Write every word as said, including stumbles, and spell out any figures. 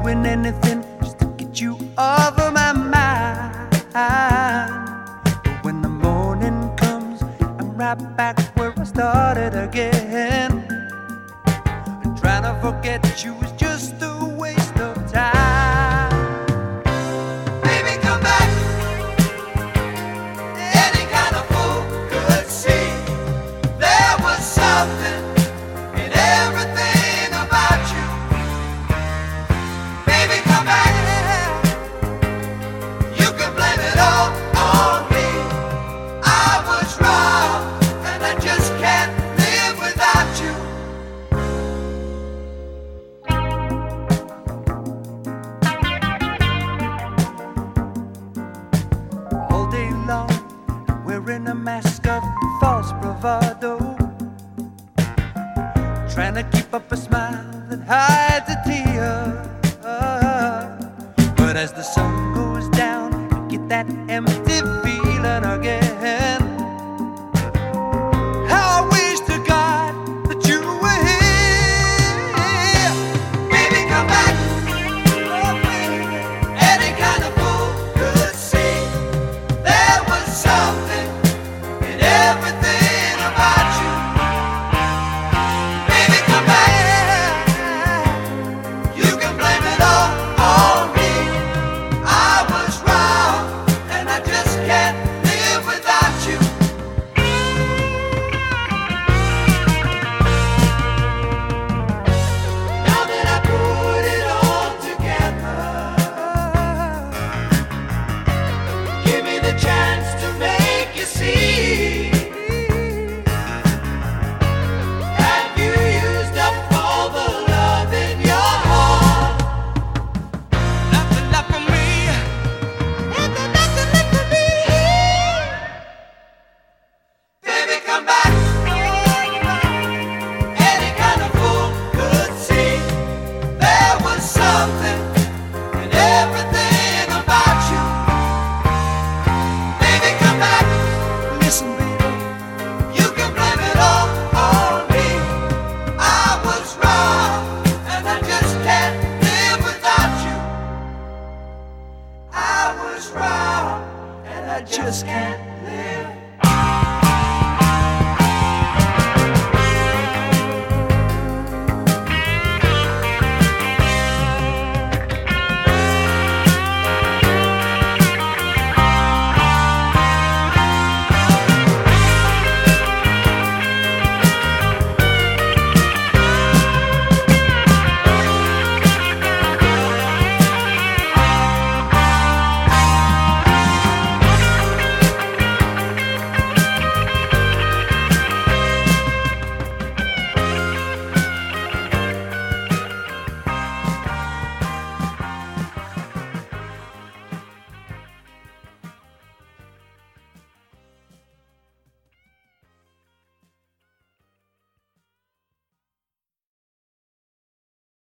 doing anything just to get you off of my mind. But when the morning comes, I'm right back where I started again. And trying to forget you is just a waste of time. Baby, come back. Any kind of fool could see there was something in everything about you. Baby, come back. You can blame it all on me. I was wrong, and I just can't live without you. All day long, wearing a mask of false bravado, trying to keep up a smile that hides a tear. But as the sun goes down, I get that empty feeling again. How I wish to God that you were here. Baby, come back. Any kind of fool could see there was something in everything about you. Baby, come back. You can blame it all on me. I was wrong, and I just can't live without you. Now that I put it all together, give me the chance to make you see. Have you used up all the love in your heart? Nothing left for me. Nothing, nothing left for me. Baby, come back. Any kind of fool could see there was something in everything about you. Baby, come back. Listen, baby, you can blame it all on me. I was wrong, and I just can't live without you. I was wrong, and I just can't